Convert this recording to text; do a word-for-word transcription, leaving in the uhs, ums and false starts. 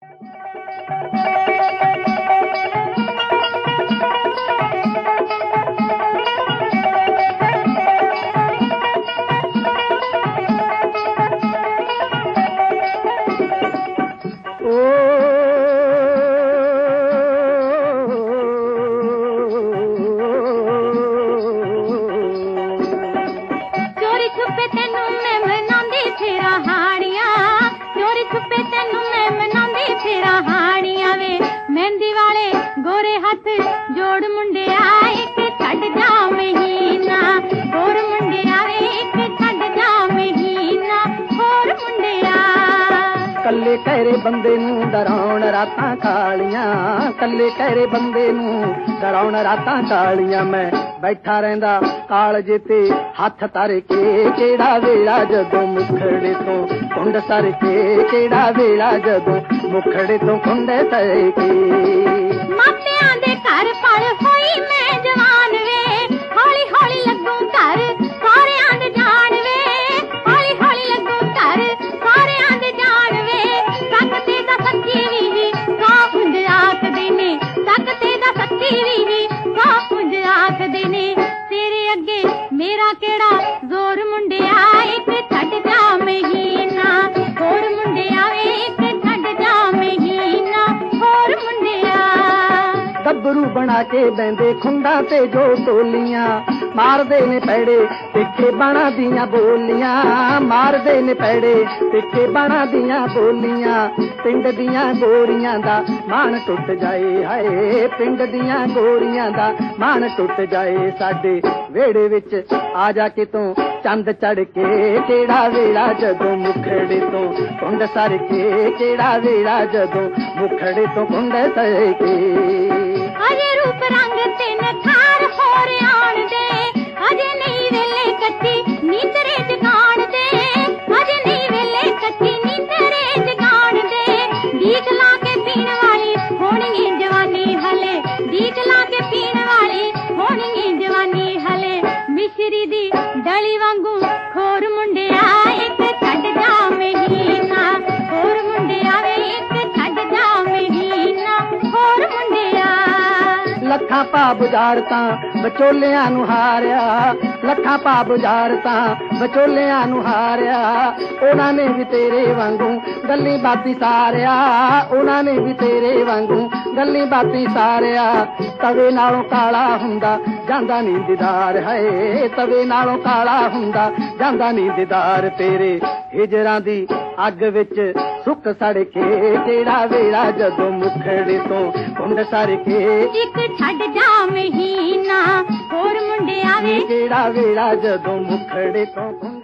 गोरे हाथ जोड़ मुंडिया एक छड़ जा महीना होर मुंडिया एक छड़ जा महीना होर मुंडिया कल्ले कहरे बंदे नूं डराउण रातां कालियां कल्ले कहरे बंदे नूं डराउण रातां कालियां मैं बैठा रहिंदा कालजे ते हथ तर के केड़ा वेला जदों मुखड़े तो कुंड सर के केड़ा वेला जदों मुखड़े तो कुंड तर के मापियां दे घर पल होई मैं जवान वे हौली हौली लगूं घर सारियां दे जान वे हौली हौली लगूं घर सारियां दे जान वे सकते दा सच्ची वी सौ पुंज आखदे ने सकते दा सच्ची वी सौ पुंज आखदे ने तेरे अगे मेरा केड़ा जोर मुंडिया एक छड़ जा महीना होर मुंडिया एक छड़ जा महीना होर मुंडिया गब्बरू बना के बहंदे खुंडा ते जो टोलियां मारदे ने पैड़े तिखे बाणा दियां बोलियां मारदे ने पैड़े तिखे बाणा दियां बोलियां पिंड दियां गोरियां दा मान टुट जाए हाय पिंड दियां गोरियां दा मान टुट जाए साडे वेड़े विच आ जा कितों चंद चढ़ के केड़ा वेला जदों मुखड़े तो कुंड सर के केड़ा वेला जदों मुखड़े तो कुंड सर के अजे रूप रंग ते नखार होर आण दे अजे नहीं वेले कच्ची नींदरे जगाण दे अजे नहीं वेले कच्ची नींदरे जगाण दे दीक ला के पीण वाली होनी जवानी हले दीक ला के पीण वाली होनी जवानी हले मिश्री दी डली वांगू खोर मुंडिया एक छड़ जा महीना होर मुंडिया एक छड़ जा महीना होर मुंडिया लखां पा बुझारतां विचोलियां नूं हारिया लखां पा बुझारतां विचोलियां नूं हारिया उन्हां ने भी तेरे वांगू गल्ली बाती सारिया उन्हां ने भी तेरे वांगू गल्ली बाती सारिया तवे नालों काला हुंदा जांदा नी दीदार है तवे नालों काला हुंदा जांदा नी दीदार तेरे हिजरां दी अग विच सुक सड़ के केड़ा वेला जदों मुखड़े तो कुंड सर के एक छड़ जा महीना होर मुंडिया वे केड़ा वेला जदों मुखड़े तो